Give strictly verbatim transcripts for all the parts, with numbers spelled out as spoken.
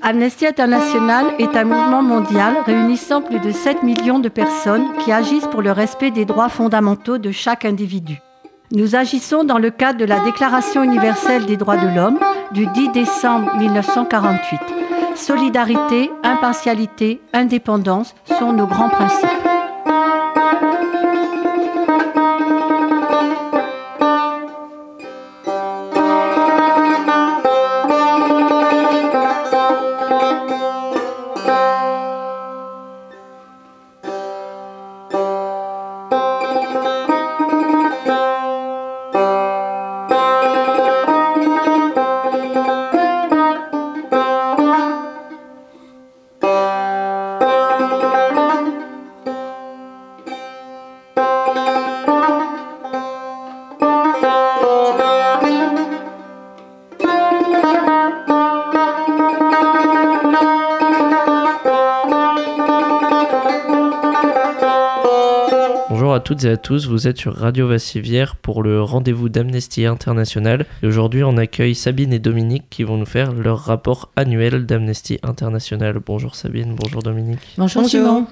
Amnesty International est un mouvement mondial réunissant plus de sept millions de personnes qui agissent pour le respect des droits fondamentaux de chaque individu. Nous agissons dans le cadre de la Déclaration universelle des droits de l'homme du dix décembre mille neuf cent quarante-huit. Solidarité, impartialité, indépendance sont nos grands principes. Bonjour à toutes et à tous, vous êtes sur Radio Vassivière pour le rendez-vous d'Amnesty International. Et aujourd'hui, on accueille Sabine et Dominique qui vont nous faire leur rapport annuel d'Amnesty International. Bonjour Sabine, bonjour Dominique. Bonjour, bonjour. Simon.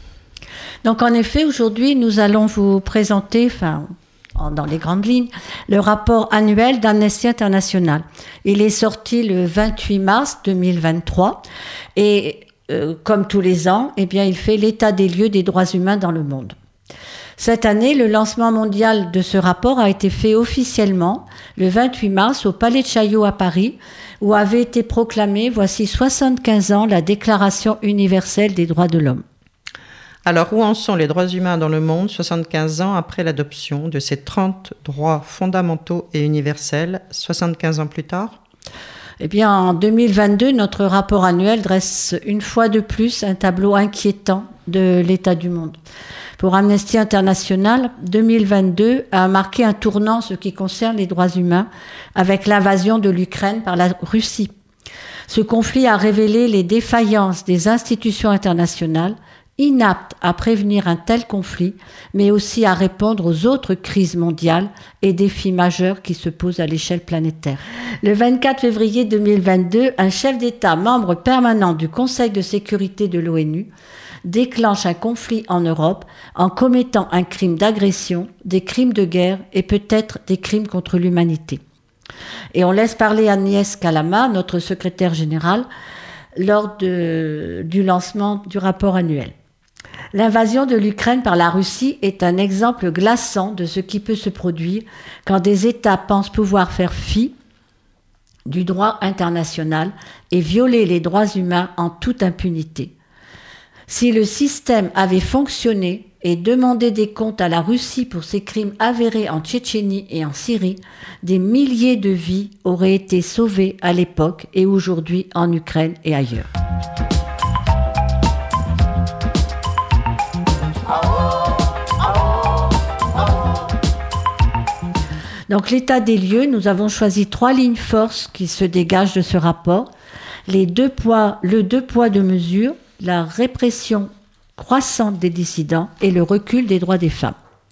Donc en effet, aujourd'hui, nous allons vous présenter, enfin, dans les grandes lignes, le rapport annuel d'Amnesty International. Il est sorti le vingt-huit mars deux mille vingt-trois et euh, comme tous les ans, eh bien, il fait l'état des lieux des droits humains dans le monde. Cette année, le lancement mondial de ce rapport a été fait officiellement le vingt-huit mars au Palais de Chaillot à Paris, où avait été proclamée, voici soixante-quinze ans, la Déclaration universelle des droits de l'homme. Alors, où en sont les droits humains dans le monde soixante-quinze ans après l'adoption de ces trente droits fondamentaux et universels, soixante-quinze ans plus tard ? Eh bien, en deux mille vingt-deux, notre rapport annuel dresse une fois de plus un tableau inquiétant de l'état du monde. Pour Amnesty International, deux mille vingt-deux a marqué un tournant en ce qui concerne les droits humains avec l'invasion de l'Ukraine par la Russie. Ce conflit a révélé les défaillances des institutions internationales, inaptes à prévenir un tel conflit, mais aussi à répondre aux autres crises mondiales et défis majeurs qui se posent à l'échelle planétaire. Le vingt-quatre février deux mille vingt-deux, un chef d'État membre permanent du Conseil de sécurité de l'ONU déclenche un conflit en Europe en commettant un crime d'agression, des crimes de guerre et peut-être des crimes contre l'humanité. Et on laisse parler Agnès Calama, notre secrétaire générale, lors de, du lancement du rapport annuel. L'invasion de l'Ukraine par la Russie est un exemple glaçant de ce qui peut se produire quand des États pensent pouvoir faire fi du droit international et violer les droits humains en toute impunité. Si le système avait fonctionné et demandé des comptes à la Russie pour ses crimes avérés en Tchétchénie et en Syrie, des milliers de vies auraient été sauvées à l'époque et aujourd'hui en Ukraine et ailleurs. Donc l'état des lieux, nous avons choisi trois lignes forces qui se dégagent de ce rapport. Les deux poids, le deux poids deux mesures, la répression croissante des dissidents et le recul des droits des femmes.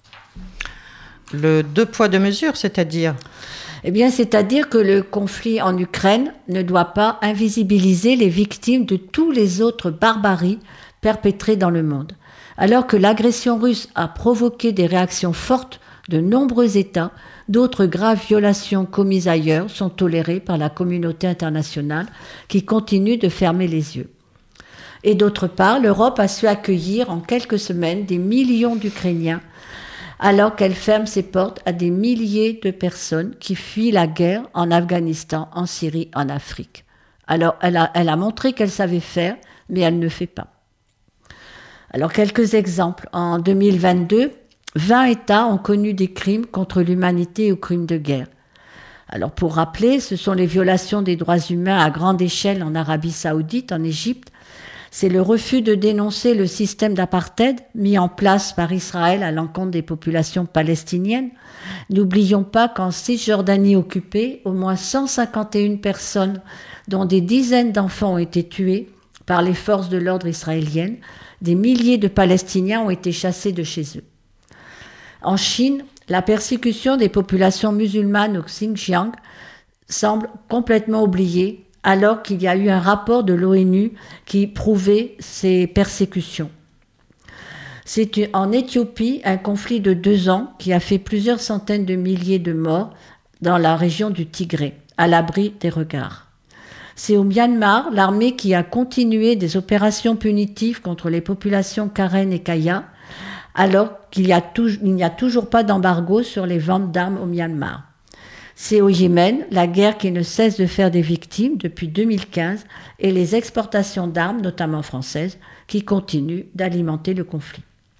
Le deux poids deux mesures, c'est-à-dire ? Eh bien, c'est-à-dire que le conflit en Ukraine ne doit pas invisibiliser les victimes de tous les autres barbaries perpétrées dans le monde. Alors que l'agression russe a provoqué des réactions fortes de nombreux États, d'autres graves violations commises ailleurs sont tolérées par la communauté internationale qui continue de fermer les yeux. Et d'autre part, l'Europe a su accueillir en quelques semaines des millions d'Ukrainiens, alors qu'elle ferme ses portes à des milliers de personnes qui fuient la guerre en Afghanistan, en Syrie, en Afrique. Alors, elle a, elle a montré qu'elle savait faire, mais elle ne fait pas. Alors, quelques exemples. En deux mille vingt-deux, vingt États ont connu des crimes contre l'humanité ou crimes de guerre. Alors, pour rappeler, ce sont les violations des droits humains à grande échelle en Arabie Saoudite, en Égypte. C'est le refus de dénoncer le système d'apartheid mis en place par Israël à l'encontre des populations palestiniennes. N'oublions pas qu'en Cisjordanie occupée, au moins cent cinquante et une personnes, dont des dizaines d'enfants, ont été tuées par les forces de l'ordre israéliennes. Des milliers de Palestiniens ont été chassés de chez eux. En Chine, la persécution des populations musulmanes au Xinjiang semble complètement oubliée, alors qu'il y a eu un rapport de l'ONU qui prouvait ces persécutions. C'est en Éthiopie un conflit de deux ans qui a fait plusieurs centaines de milliers de morts dans la région du Tigré, à l'abri des regards. C'est au Myanmar, l'armée qui a continué des opérations punitives contre les populations Karen et Kaya, alors qu'il n'y a, tou- il n'y a toujours pas d'embargo sur les ventes d'armes au Myanmar. C'est au Yémen, la guerre qui ne cesse de faire des victimes depuis deux mille quinze, et les exportations d'armes, notamment françaises, qui continuent d'alimenter le conflit.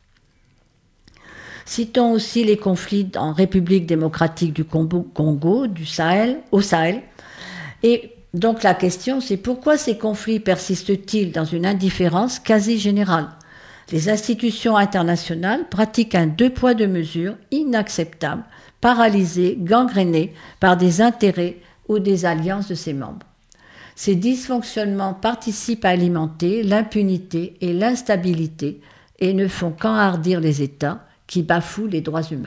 Citons aussi les conflits en République démocratique du Congo, Congo du Sahel, au Sahel. Et donc la question, c'est pourquoi ces conflits persistent-ils dans une indifférence quasi générale ? Les institutions internationales pratiquent un deux poids deux mesures inacceptable, paralysées, gangrénées par des intérêts ou des alliances de ses membres. Ces dysfonctionnements participent à alimenter l'impunité et l'instabilité et ne font qu'enhardir les États qui bafouent les droits humains.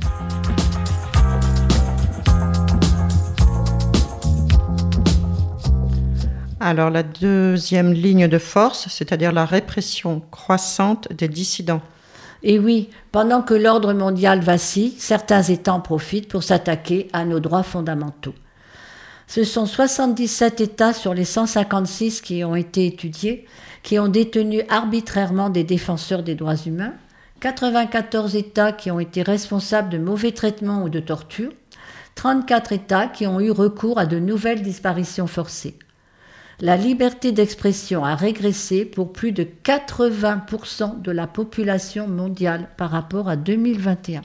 Alors la deuxième ligne de force, c'est-à-dire la répression croissante des dissidents. Et oui, pendant que l'ordre mondial vacille, certains États en profitent pour s'attaquer à nos droits fondamentaux. Ce sont soixante-dix-sept États sur les cent cinquante-six qui ont été étudiés, qui ont détenu arbitrairement des défenseurs des droits humains, quatre-vingt-quatorze États qui ont été responsables de mauvais traitements ou de torture, trente-quatre États qui ont eu recours à de nouvelles disparitions forcées. La liberté d'expression a régressé pour plus de quatre-vingts pour cent de la population mondiale par rapport à deux mille vingt et un.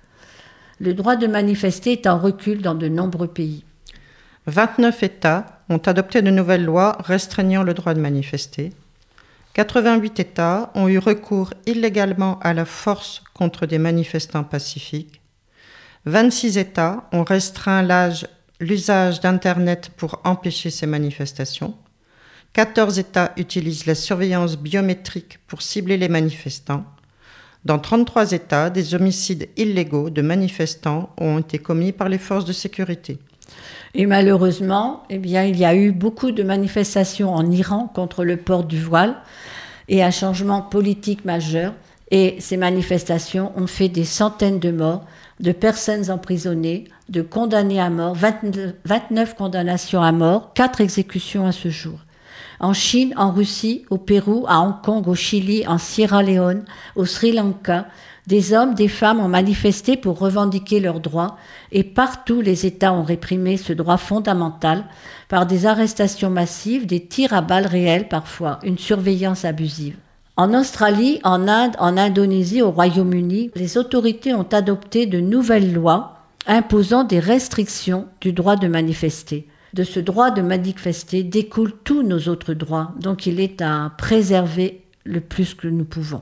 Le droit de manifester est en recul dans de nombreux pays. vingt-neuf États ont adopté de nouvelles lois restreignant le droit de manifester. quatre-vingt-huit États ont eu recours illégalement à la force contre des manifestants pacifiques. vingt-six États ont restreint l'âge, l'usage d'Internet pour empêcher ces manifestations. quatorze États utilisent la surveillance biométrique pour cibler les manifestants. Dans trente-trois États, des homicides illégaux de manifestants ont été commis par les forces de sécurité. Et malheureusement, eh bien, il y a eu beaucoup de manifestations en Iran contre le port du voile et un changement politique majeur. Et ces manifestations ont fait des centaines de morts, de personnes emprisonnées, de condamnés à mort, vingt-neuf condamnations à mort, quatre exécutions à ce jour. En Chine, en Russie, au Pérou, à Hong Kong, au Chili, en Sierra Leone, au Sri Lanka, des hommes, des femmes ont manifesté pour revendiquer leurs droits et partout les États ont réprimé ce droit fondamental par des arrestations massives, des tirs à balles réelles parfois, une surveillance abusive. En Australie, en Inde, en Indonésie, au Royaume-Uni, les autorités ont adopté de nouvelles lois imposant des restrictions du droit de manifester. De ce droit de manifester découlent tous nos autres droits, donc il est à préserver le plus que nous pouvons.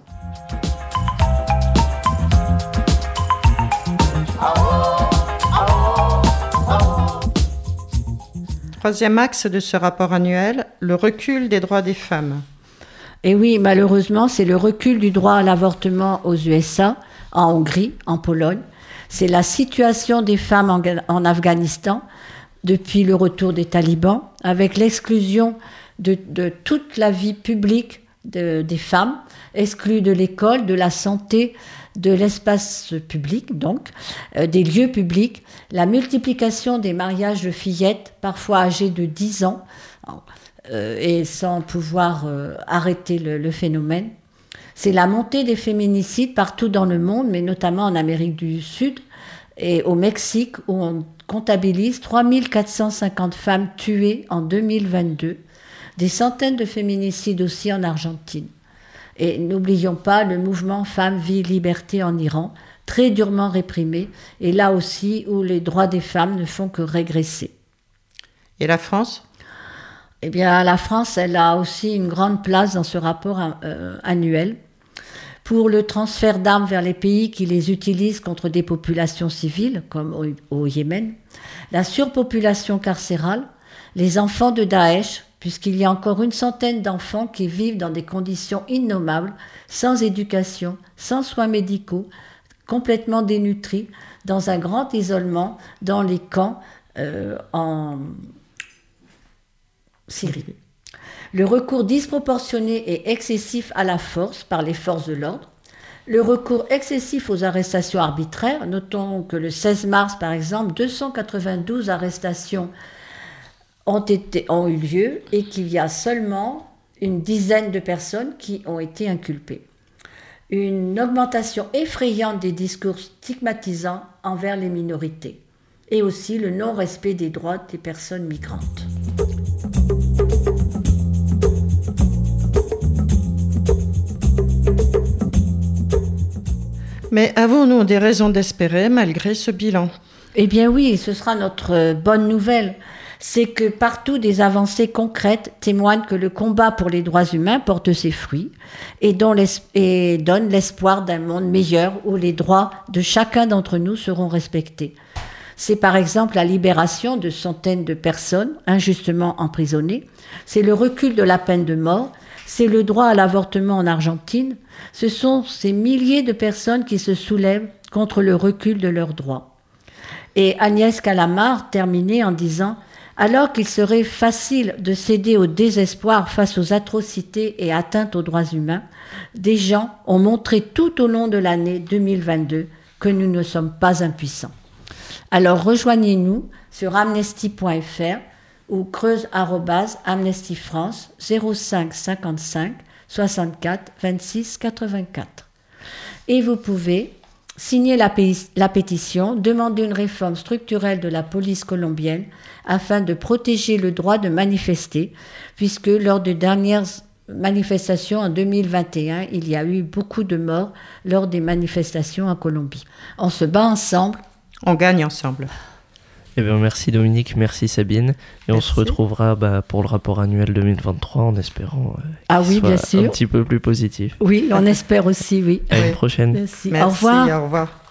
Troisième axe de ce rapport annuel, le recul des droits des femmes. Et oui, malheureusement, c'est le recul du droit à l'avortement aux U S A, en Hongrie, en Pologne. C'est la situation des femmes en, en Afghanistan depuis le retour des talibans, avec l'exclusion de, de toute la vie publique de, des femmes, exclues de l'école, de la santé, de l'espace public, donc, euh, des lieux publics, la multiplication des mariages de fillettes, parfois âgées de dix ans, euh, et sans pouvoir euh, arrêter le, le phénomène. C'est la montée des féminicides partout dans le monde, mais notamment en Amérique du Sud et au Mexique, où on comptabilise trois mille quatre cent cinquante femmes tuées en deux mille vingt-deux, des centaines de féminicides aussi en Argentine. Et n'oublions pas le mouvement Femmes, Vie, Liberté en Iran, très durement réprimé, et là aussi où les droits des femmes ne font que régresser. Et la France ? Eh bien, la France, elle a aussi une grande place dans ce rapport euh, annuel pour le transfert d'armes vers les pays qui les utilisent contre des populations civiles, comme au, au Yémen, la surpopulation carcérale, les enfants de Daesh, puisqu'il y a encore une centaine d'enfants qui vivent dans des conditions innommables, sans éducation, sans soins médicaux, complètement dénutris, dans un grand isolement, dans les camps, euh, en, Syrie. Le recours disproportionné et excessif à la force par les forces de l'ordre. Le recours excessif aux arrestations arbitraires. Notons que le seize mars, par exemple, deux cent quatre-vingt-douze arrestations ont, été, ont eu lieu et qu'il y a seulement une dizaine de personnes qui ont été inculpées. Une augmentation effrayante des discours stigmatisants envers les minorités et aussi le non-respect des droits des personnes migrantes. Mais avons-nous des raisons d'espérer malgré ce bilan ? Eh bien oui, ce sera notre bonne nouvelle. C'est que partout des avancées concrètes témoignent que le combat pour les droits humains porte ses fruits et, dont et donne l'espoir d'un monde meilleur où les droits de chacun d'entre nous seront respectés. C'est par exemple la libération de centaines de personnes injustement emprisonnées, c'est le recul de la peine de mort, c'est le droit à l'avortement en Argentine, ce sont ces milliers de personnes qui se soulèvent contre le recul de leurs droits. Et Agnès Calamard terminait en disant « Alors qu'il serait facile de céder au désespoir face aux atrocités et atteintes aux droits humains, des gens ont montré tout au long de l'année deux mille vingt-deux que nous ne sommes pas impuissants. » Alors rejoignez-nous sur amnesty point f r ou creuse arobase amnesty france zéro cinq cinquante-cinq soixante-quatre vingt-six quatre-vingt-quatre. Et vous pouvez signer la, pé- la pétition, demander une réforme structurelle de la police colombienne afin de protéger le droit de manifester, puisque lors de dernières manifestations en deux mille vingt et un, il y a eu beaucoup de morts lors des manifestations en Colombie. On se bat ensemble. On gagne ensemble. Eh bien, merci Dominique, merci Sabine. Et merci. On se retrouvera bah, pour le rapport annuel deux mille vingt-trois en espérant euh, ah qu'il oui, soit bien sûr. un petit peu plus positif. Oui, on espère aussi, oui. À oui. une prochaine. Merci. Merci, au revoir. Au revoir.